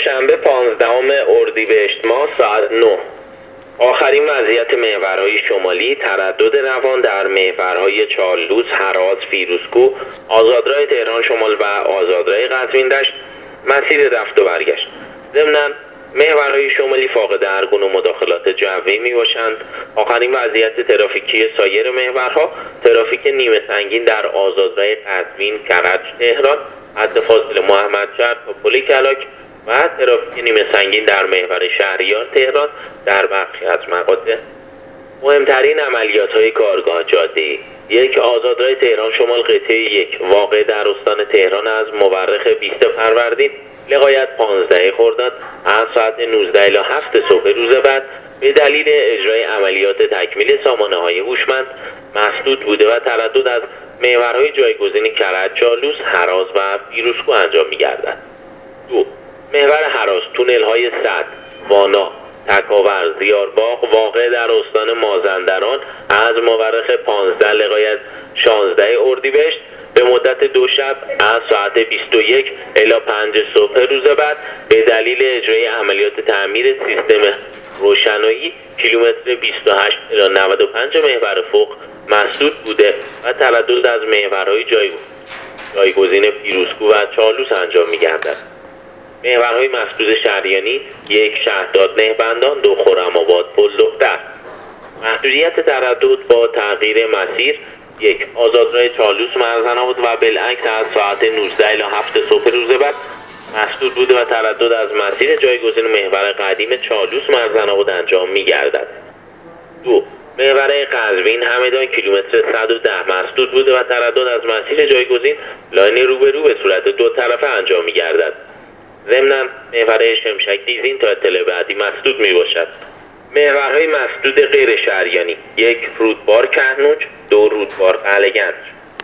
دوشنبه 15 اردیبهشت ماه ساعت 9. آخرین وضعیت محورهای شمالی: تردد روان در محورهای چالوس، هراز، فیروزکوه، آزادراه تهران شمال و آزادراه قزوین دشت، مسیر رفت و برگشت. ضمناً محورهای شمالی فاقد هر گونه مداخلات جوی می باشند. آخرین وضعیت ترافیکی سایر محورها: ترافیک نیمه سنگین در آزادراه قزوین، کرج، تهران، حد فاصله محمدشهر تا پل کلاک و ترافیک نیمه سنگین در محور شهریار تهران در برخی از مقاطع. مهمترین عملیات‌های کارگاه جاده‌ای: 1. آزادراه تهران شمال قطعه 1 واقع در استان تهران از مورخ 20 فروردین لغایت 15 خرداد از ساعت 19 الی 7 صبح روز بعد به دلیل اجرای عملیات تکمیل سامانه‌های هوشمند مسدود بوده و تردد از محورهای جایگزین کرج، چالوس، هراز و فیروزکوه انجام می‌گردد. 2. محور هراز تونل‌های سد، وانا، تکاور، زیارباغ واقع در استان مازندران از مورخ 15 لغایت 16 اردیبهشت به مدت 2 شب از ساعت 21 الی 5 صبح روز بعد به دلیل اجرای عملیات تعمیر سیستم روشنایی کیلومتر 28 الی 95 محور فوق مسدود بوده و تردد از محورهای جایگزین فیروزکوه و چالوس انجام می‌گردد. محورهای مسدود شهریانی: 1. شهرداد نهبندان، 2. خرم‌آباد پل دختر. محدودیت تردد با تغییر مسیر: 1. آزادراه چالوس مرزن‌آباد و بالعکس از ساعت 19 الی 7 صبح روز بعد مسدود بوده و تردد از مسیر جایگزین محور قدیم چالوس مرزن‌آباد انجام می‌گردد. 2. محور قزوین همدان کیلومتر 110 مسدود بوده و تردد از مسیر جایگزین لاین روبرو به صورت دو طرفه انجام می‌گردد. ضمناً محور شمشک دیزین تا اطلاع بعدی مسدود می باشد. محورهای مسدود غیر شهریانی: 1. رودبار کهنوج، 2. رودبار قلعه‌گنج.